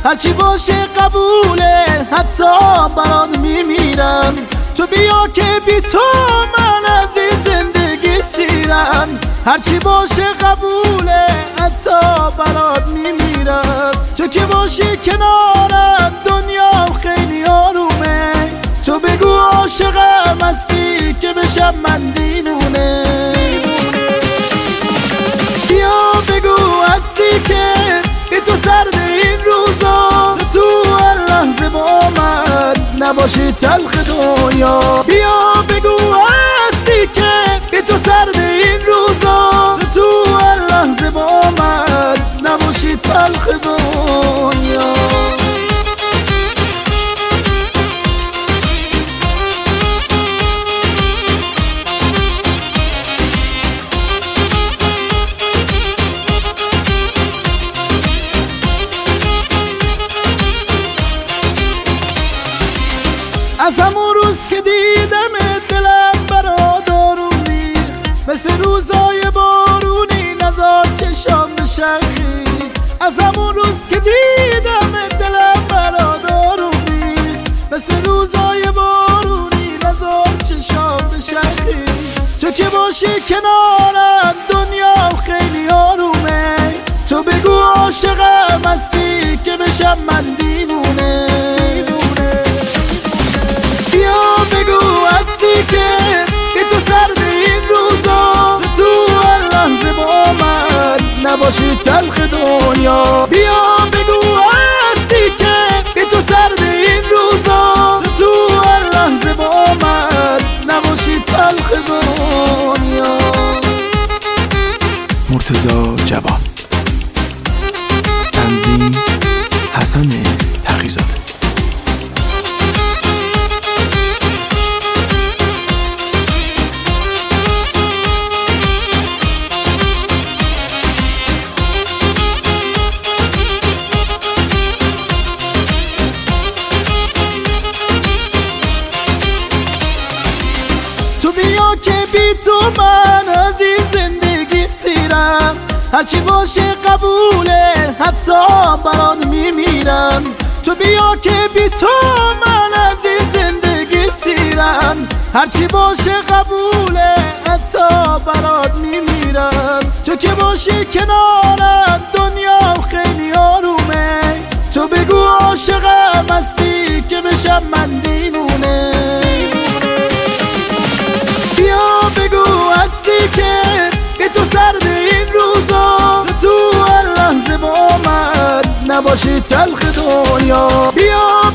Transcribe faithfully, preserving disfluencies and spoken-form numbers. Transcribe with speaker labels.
Speaker 1: هرچی باشه قبوله، حتی برات میمیرم. تو بیا که بی تو من از این زندگی سیرم. هرچی باشه قبوله، حتی برات میمیرم. تو که باشی کنارم دنیا خیلی آرومه. تو بگو عاشقم هستی که بشم من دیوونه. بیا بگو هستی که بی تو سرد این روزا، تو هر لحظه با من نباشی تلخ دنیا. بیا بگو هستی که بی تو سرد این روزا، تو هر لحظه با من نباشی تلخ دنیا. از همون روز که دیدم دلم برات آروم ریخت، مثل روزای بارونی نزار چشام بشن خیز. از همون روز که دیدم دلم برات آروم ریخت، مثل روزای بارونی نزار چشام بشن خیز. تو که باشی کنارم دنیا خیلی آرومه. تو بگو عاشقم هستی که بشم من دیوونه. بگو هستی که بی تو سرد این روزا، تو هر لحظه با من نباشی تلخ دنیا. بیا بگو هستی که بی تو سرد این روزا، تو هر لحظه با من نباشی تلخ دنیا.
Speaker 2: مرتضی جوان، تنظیم حسن تقی‌زاده.
Speaker 1: تو بیا که بی تو من از این زندگی سیرم. هرچی باشه قبوله، حتی برات میمیرم. تو بیا که بی تو من از این زندگی سیرم. هرچی باشه قبوله، حتی برات میمیرم. تو که باشی کنارم دنیا خیلی آرومه. تو بگو عاشقم هستی که بشم من دیوونه. بیا بگو هستی که بی تو سرد این روزا، تو هر لحظه با من نباشی تلخ دنیا. بیا